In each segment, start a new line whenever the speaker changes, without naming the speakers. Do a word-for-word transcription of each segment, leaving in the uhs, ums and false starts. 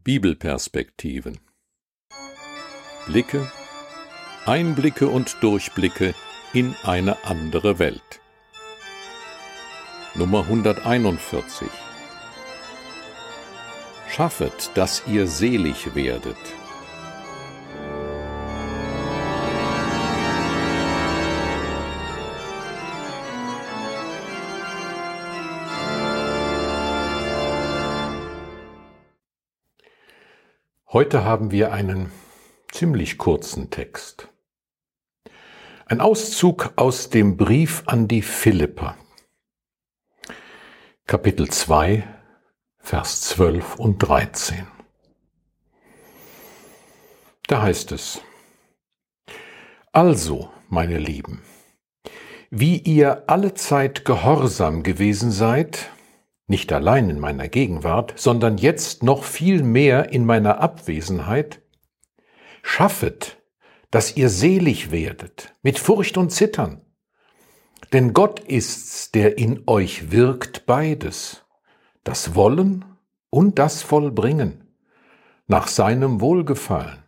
Bibelperspektiven. Blicke, Einblicke und Durchblicke in eine andere Welt. Nummer hunderteinundvierzig. Schaffet, dass ihr selig werdet. Heute haben wir einen ziemlich kurzen Text. Ein Auszug aus dem Brief an die Philipper. Kapitel zwei, Vers zwölf und dreizehn. Da heißt es: Also, meine Lieben, wie ihr allezeit gehorsam gewesen seid, nicht allein in meiner Gegenwart, sondern jetzt noch viel mehr in meiner Abwesenheit, schaffet, dass ihr selig werdet, mit Furcht und Zittern. Denn Gott ist's, der in euch wirkt beides, das Wollen und das Vollbringen, nach seinem Wohlgefallen.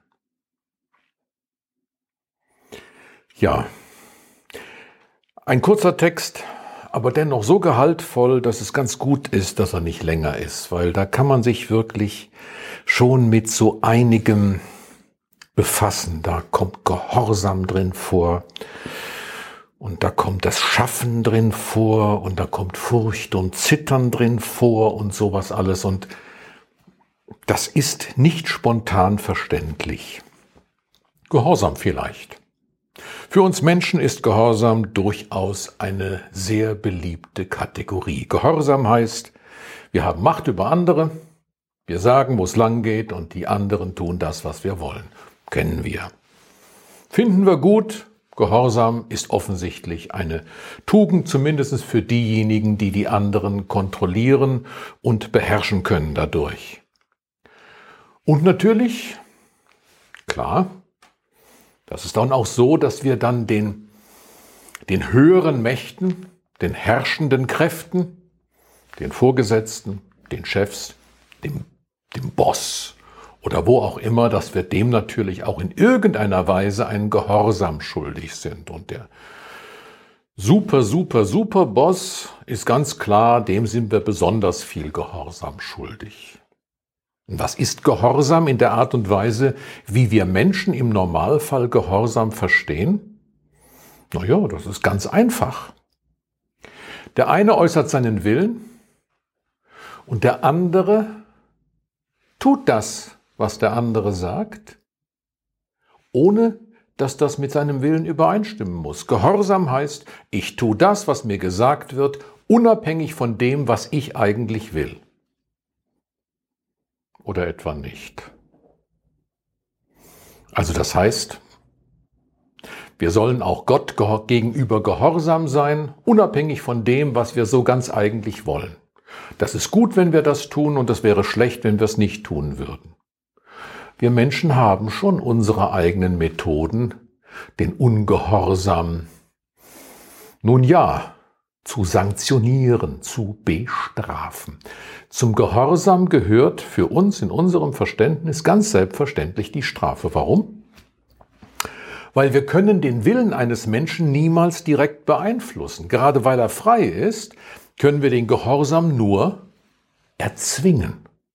Ja, ein kurzer Text, aber dennoch so gehaltvoll, dass es ganz gut ist, dass er nicht länger ist, weil da kann man sich wirklich schon mit so einigem befassen. Da kommt Gehorsam drin vor und da kommt das Schaffen drin vor und da kommt Furcht und Zittern drin vor und sowas alles, und das ist nicht spontan verständlich. Gehorsam vielleicht. Für uns Menschen ist Gehorsam durchaus eine sehr beliebte Kategorie. Gehorsam heißt, wir haben Macht über andere, wir sagen, wo es lang geht, und die anderen tun das, was wir wollen. Kennen wir. Finden wir gut. Gehorsam ist offensichtlich eine Tugend, zumindest für diejenigen, die die anderen kontrollieren und beherrschen können dadurch. Und natürlich, klar, das ist dann auch so, dass wir dann den, den höheren Mächten, den herrschenden Kräften, den Vorgesetzten, den Chefs, dem, dem Boss oder wo auch immer, dass wir dem natürlich auch in irgendeiner Weise einen Gehorsam schuldig sind. Und der super, super, super Boss ist ganz klar, dem sind wir besonders viel Gehorsam schuldig. Und was ist Gehorsam in der Art und Weise, wie wir Menschen im Normalfall Gehorsam verstehen? Na ja, das ist ganz einfach. Der eine äußert seinen Willen und der andere tut das, was der andere sagt, ohne dass das mit seinem Willen übereinstimmen muss. Gehorsam heißt, ich tue das, was mir gesagt wird, unabhängig von dem, was ich eigentlich will. Oder etwa nicht. Also das heißt, wir sollen auch Gott gegenüber gehorsam sein, unabhängig von dem, was wir so ganz eigentlich wollen. Das ist gut, wenn wir das tun, und das wäre schlecht, wenn wir es nicht tun würden. Wir Menschen haben schon unsere eigenen Methoden, den Ungehorsam, nun ja, zu sanktionieren, zu bestrafen. Zum Gehorsam gehört für uns in unserem Verständnis ganz selbstverständlich die Strafe. Warum? Weil wir können den Willen eines Menschen niemals direkt beeinflussen. Gerade weil er frei ist, können wir den Gehorsam nur erzwingen.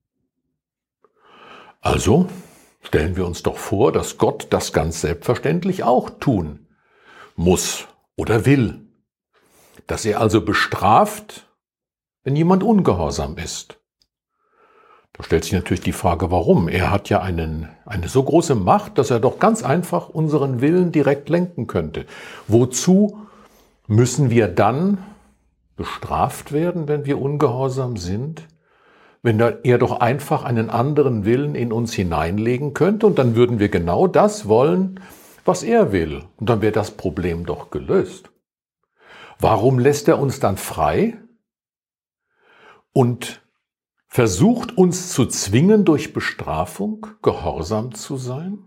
Also stellen wir uns doch vor, dass Gott das ganz selbstverständlich auch tun muss oder will. Dass er also bestraft, wenn jemand ungehorsam ist. Da stellt sich natürlich die Frage, warum? Er hat ja einen, eine so große Macht, dass er doch ganz einfach unseren Willen direkt lenken könnte. Wozu müssen wir dann bestraft werden, wenn wir ungehorsam sind? Wenn er doch einfach einen anderen Willen in uns hineinlegen könnte, und dann würden wir genau das wollen, was er will. Und dann wäre das Problem doch gelöst. Warum lässt er uns dann frei und versucht uns zu zwingen, durch Bestrafung gehorsam zu sein?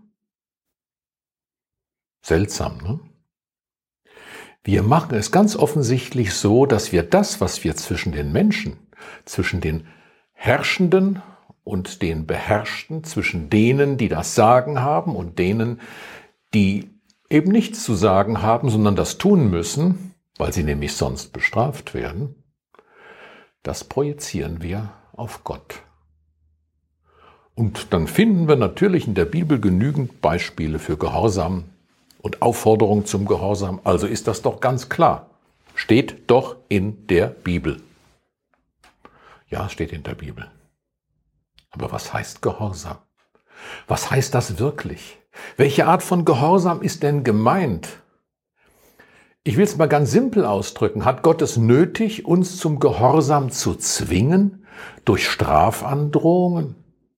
Seltsam, ne? Wir machen es ganz offensichtlich so, dass wir das, was wir zwischen den Menschen, zwischen den Herrschenden und den Beherrschten, zwischen denen, die das Sagen haben und denen, die eben nichts zu sagen haben, sondern das tun müssen, weil sie nämlich sonst bestraft werden, das projizieren wir auf Gott. Und dann finden wir natürlich in der Bibel genügend Beispiele für Gehorsam und Aufforderung zum Gehorsam. Also ist das doch ganz klar. Steht doch in der Bibel. Ja, steht in der Bibel. Aber was heißt Gehorsam? Was heißt das wirklich? Welche Art von Gehorsam ist denn gemeint? Ich will es mal ganz simpel ausdrücken. Hat Gott es nötig, uns zum Gehorsam zu zwingen durch Strafandrohungen?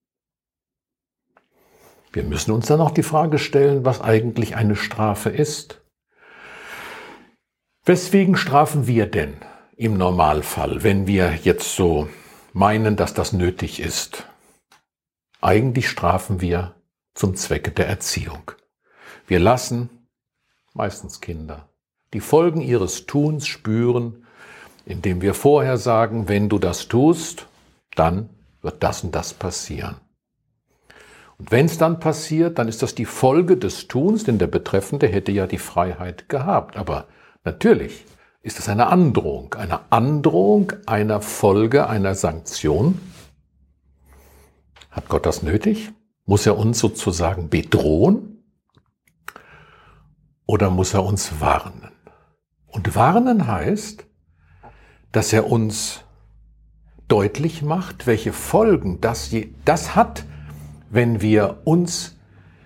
Wir müssen uns dann auch die Frage stellen, was eigentlich eine Strafe ist. Weswegen strafen wir denn im Normalfall, wenn wir jetzt so meinen, dass das nötig ist? Eigentlich strafen wir zum Zwecke der Erziehung. Wir lassen, meistens Kinder, die Folgen ihres Tuns spüren, indem wir vorher sagen, wenn du das tust, dann wird das und das passieren. Und wenn es dann passiert, dann ist das die Folge des Tuns, denn der Betreffende hätte ja die Freiheit gehabt. Aber natürlich ist es eine Androhung, eine Androhung einer Folge, einer Sanktion. Hat Gott das nötig? Muss er uns sozusagen bedrohen? Oder muss er uns warnen? Und warnen heißt, dass er uns deutlich macht, welche Folgen das, je, das hat, wenn wir uns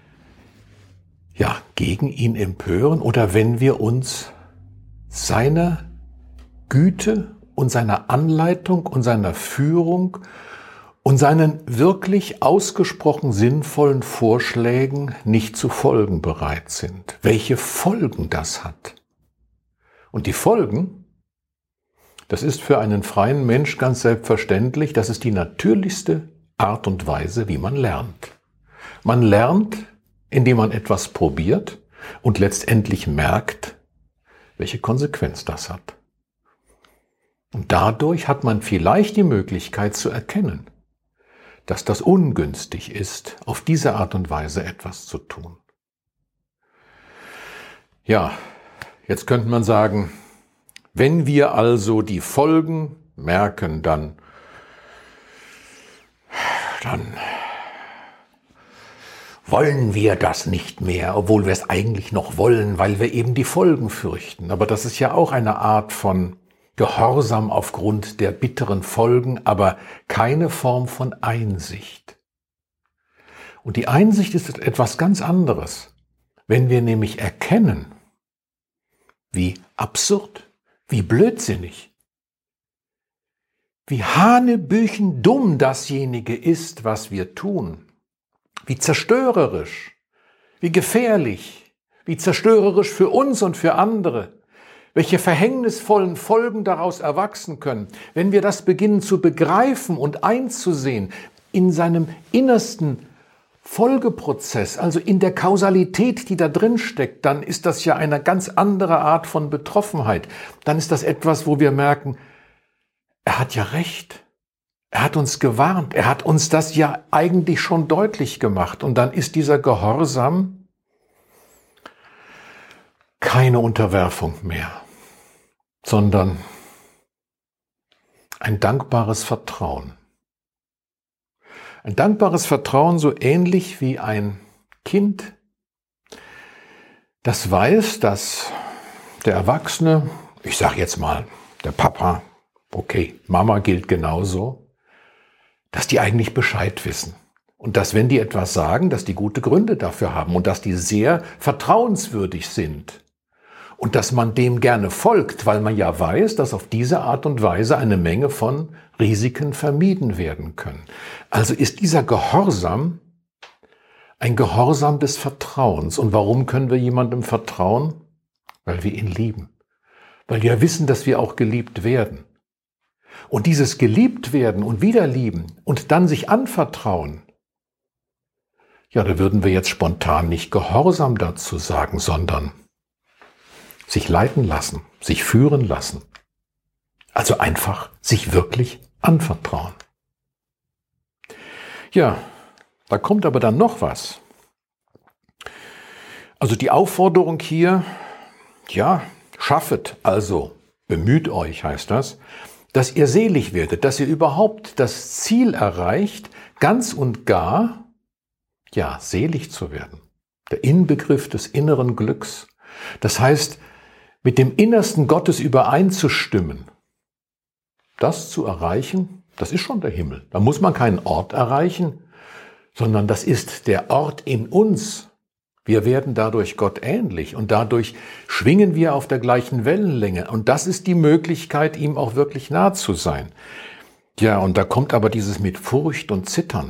ja, gegen ihn empören oder wenn wir uns seiner Güte und seiner Anleitung und seiner Führung und seinen wirklich ausgesprochen sinnvollen Vorschlägen nicht zu folgen bereit sind. Welche Folgen das hat. Und die Folgen, das ist für einen freien Mensch ganz selbstverständlich, das ist die natürlichste Art und Weise, wie man lernt. Man lernt, indem man etwas probiert und letztendlich merkt, welche Konsequenz das hat. Und dadurch hat man vielleicht die Möglichkeit zu erkennen, dass das ungünstig ist, auf diese Art und Weise etwas zu tun. Ja, jetzt könnte man sagen, wenn wir also die Folgen merken, dann dann wollen wir das nicht mehr, obwohl wir es eigentlich noch wollen, weil wir eben die Folgen fürchten. Aber das ist ja auch eine Art von Gehorsam aufgrund der bitteren Folgen, aber keine Form von Einsicht. Und die Einsicht ist etwas ganz anderes. Wenn wir nämlich erkennen, wie absurd, wie blödsinnig, wie hanebüchen dumm dasjenige ist, was wir tun, wie zerstörerisch, wie gefährlich, wie zerstörerisch für uns und für andere, welche verhängnisvollen Folgen daraus erwachsen können, wenn wir das beginnen zu begreifen und einzusehen in seinem innersten Folgeprozess, also in der Kausalität, die da drin steckt, dann ist das ja eine ganz andere Art von Betroffenheit. Dann ist das etwas, wo wir merken, er hat ja recht. Er hat uns gewarnt. Er hat uns das ja eigentlich schon deutlich gemacht. Und dann ist dieser Gehorsam keine Unterwerfung mehr, sondern ein dankbares Vertrauen. Ein dankbares Vertrauen, so ähnlich wie ein Kind, das weiß, dass der Erwachsene, ich sage jetzt mal, der Papa, okay, Mama gilt genauso, dass die eigentlich Bescheid wissen. Und dass, wenn die etwas sagen, dass die gute Gründe dafür haben und dass die sehr vertrauenswürdig sind. Und dass man dem gerne folgt, weil man ja weiß, dass auf diese Art und Weise eine Menge von Risiken vermieden werden können. Also ist dieser Gehorsam ein Gehorsam des Vertrauens. Und warum können wir jemandem vertrauen? Weil wir ihn lieben. Weil wir wissen, dass wir auch geliebt werden. Und dieses geliebt werden und wieder lieben und dann sich anvertrauen, ja, da würden wir jetzt spontan nicht Gehorsam dazu sagen, sondern sich leiten lassen, sich führen lassen. Also einfach sich wirklich anvertrauen. Ja, da kommt aber dann noch was. Also die Aufforderung hier, ja, schaffet, also bemüht euch, heißt das, dass ihr selig werdet, dass ihr überhaupt das Ziel erreicht, ganz und gar, ja, selig zu werden. Der Inbegriff des inneren Glücks. Das heißt, mit dem Innersten Gottes übereinzustimmen. Das zu erreichen, das ist schon der Himmel. Da muss man keinen Ort erreichen, sondern das ist der Ort in uns. Wir werden dadurch Gott ähnlich und dadurch schwingen wir auf der gleichen Wellenlänge. Und das ist die Möglichkeit, ihm auch wirklich nah zu sein. Ja, und da kommt aber dieses mit Furcht und Zittern.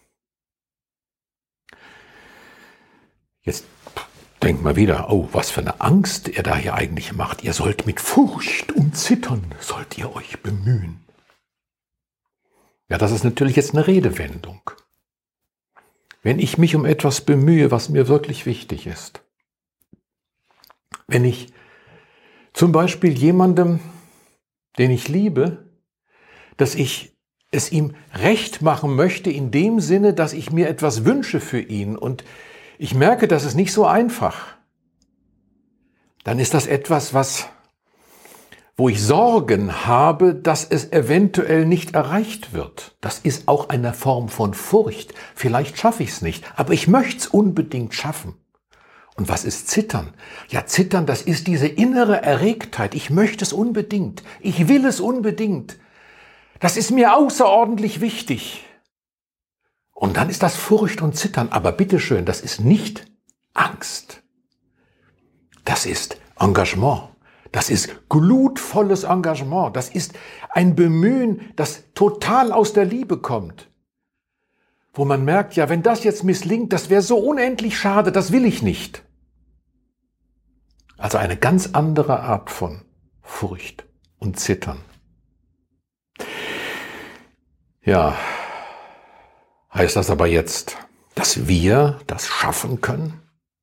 Jetzt denkt mal wieder, oh, was für eine Angst er da hier eigentlich macht. Ihr sollt mit Furcht und Zittern, sollt ihr euch bemühen. Ja, das ist natürlich jetzt eine Redewendung. Wenn ich mich um etwas bemühe, was mir wirklich wichtig ist. Wenn ich zum Beispiel jemandem, den ich liebe, dass ich es ihm recht machen möchte in dem Sinne, dass ich mir etwas wünsche für ihn und ich merke, das ist nicht so einfach, dann ist das etwas, was, wo ich Sorgen habe, dass es eventuell nicht erreicht wird. Das ist auch eine Form von Furcht. Vielleicht schaffe ich es nicht, aber ich möchte es unbedingt schaffen. Und was ist Zittern? Ja, Zittern, das ist diese innere Erregtheit. Ich möchte es unbedingt. Ich will es unbedingt. Das ist mir außerordentlich wichtig. Und dann ist das Furcht und Zittern. Aber bitteschön, das ist nicht Angst. Das ist Engagement. Das ist glutvolles Engagement. Das ist ein Bemühen, das total aus der Liebe kommt. Wo man merkt, ja, wenn das jetzt misslingt, das wäre so unendlich schade, das will ich nicht. Also eine ganz andere Art von Furcht und Zittern. Ja, heißt das aber jetzt, dass wir das schaffen können?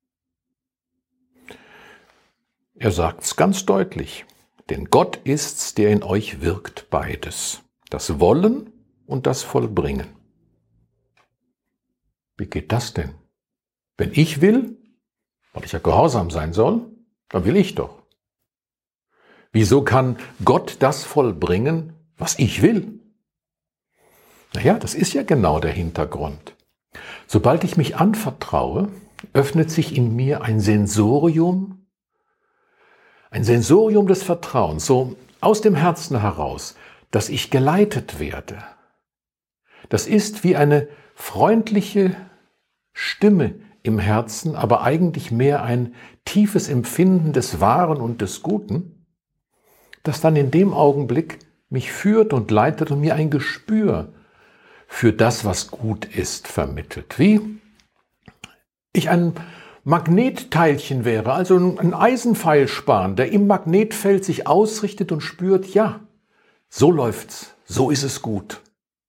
Er sagt es ganz deutlich, denn Gott ist's, der in euch wirkt beides, das Wollen und das Vollbringen. Wie geht das denn? Wenn ich will, weil ich ja gehorsam sein soll, dann will ich doch. Wieso kann Gott das vollbringen, was ich will? Naja, das ist ja genau der Hintergrund. Sobald ich mich anvertraue, öffnet sich in mir ein Sensorium, ein Sensorium des Vertrauens, so aus dem Herzen heraus, dass ich geleitet werde. Das ist wie eine freundliche Stimme im Herzen, aber eigentlich mehr ein tiefes Empfinden des Wahren und des Guten, das dann in dem Augenblick mich führt und leitet und mir ein Gespür für das, was gut ist, vermittelt. Wie ich ein Magnetteilchen wäre, also ein Eisenpfeilspan, der im Magnetfeld sich ausrichtet und spürt, ja, so läuft's, so ist es gut.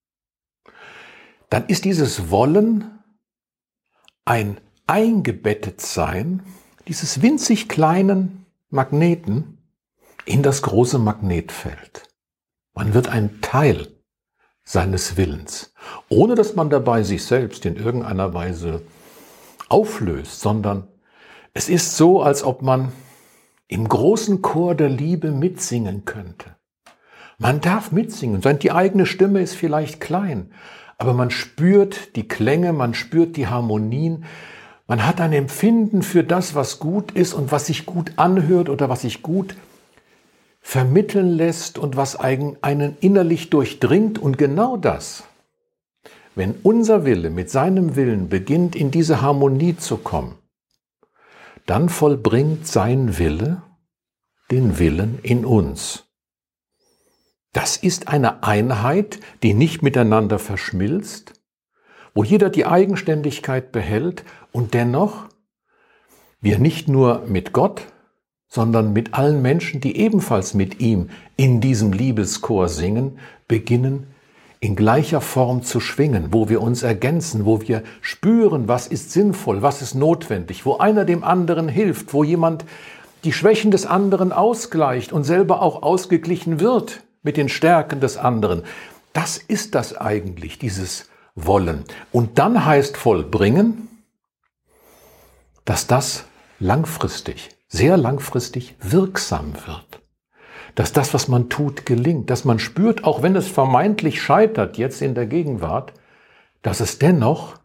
Dann ist dieses Wollen ein Eingebettetsein dieses winzig kleinen Magneten in das große Magnetfeld. Man wird ein Teil seines Willens, ohne dass man dabei sich selbst in irgendeiner Weise auflöst, sondern es ist so, als ob man im großen Chor der Liebe mitsingen könnte. Man darf mitsingen, die eigene Stimme ist vielleicht klein, aber man spürt die Klänge, man spürt die Harmonien, man hat ein Empfinden für das, was gut ist und was sich gut anhört oder was sich gut vermitteln lässt und was einen innerlich durchdringt. Und genau das, wenn unser Wille mit seinem Willen beginnt, in diese Harmonie zu kommen, dann vollbringt sein Wille den Willen in uns. Das ist eine Einheit, die nicht miteinander verschmilzt, wo jeder die Eigenständigkeit behält und dennoch wir nicht nur mit Gott, sondern mit allen Menschen, die ebenfalls mit ihm in diesem Liebeschor singen, beginnen in gleicher Form zu schwingen, wo wir uns ergänzen, wo wir spüren, was ist sinnvoll, was ist notwendig, wo einer dem anderen hilft, wo jemand die Schwächen des anderen ausgleicht und selber auch ausgeglichen wird mit den Stärken des anderen. Das ist das eigentlich, dieses wollen. Und dann heißt vollbringen, dass das langfristig, sehr langfristig wirksam wird. Dass das, was man tut, gelingt. Dass man spürt, auch wenn es vermeintlich scheitert, jetzt in der Gegenwart, dass es dennoch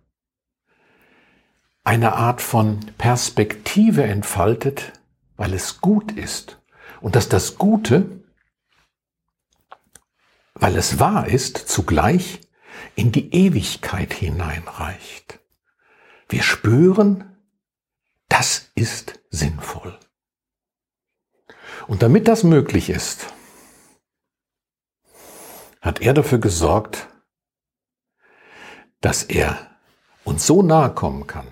eine Art von Perspektive entfaltet, weil es gut ist. Und dass das Gute, weil es wahr ist, zugleich in die Ewigkeit hineinreicht. Wir spüren, das ist sinnvoll. Und damit das möglich ist, hat er dafür gesorgt, dass er uns so nahe kommen kann,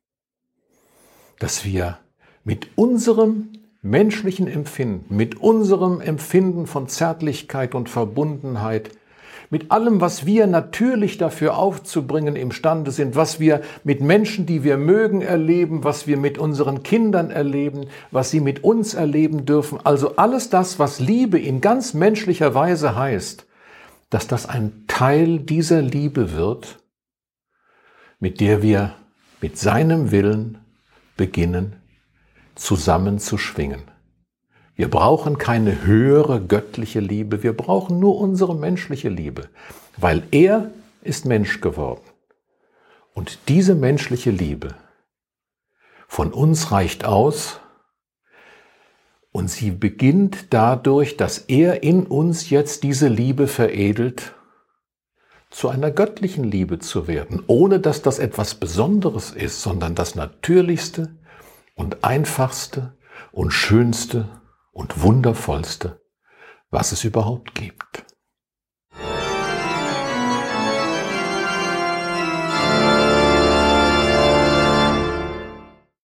dass wir mit unserem menschlichen Empfinden, mit unserem Empfinden von Zärtlichkeit und Verbundenheit, mit allem, was wir natürlich dafür aufzubringen imstande sind, was wir mit Menschen, die wir mögen, erleben, was wir mit unseren Kindern erleben, was sie mit uns erleben dürfen, also alles das, was Liebe in ganz menschlicher Weise heißt, dass das ein Teil dieser Liebe wird, mit der wir mit seinem Willen beginnen, zusammen zu schwingen. Wir brauchen keine höhere göttliche Liebe, wir brauchen nur unsere menschliche Liebe, weil er ist Mensch geworden. Und diese menschliche Liebe von uns reicht aus und sie beginnt dadurch, dass er in uns jetzt diese Liebe veredelt, zu einer göttlichen Liebe zu werden, ohne dass das etwas Besonderes ist, sondern das Natürlichste und Einfachste und Schönste und Wundervollste, was es überhaupt gibt.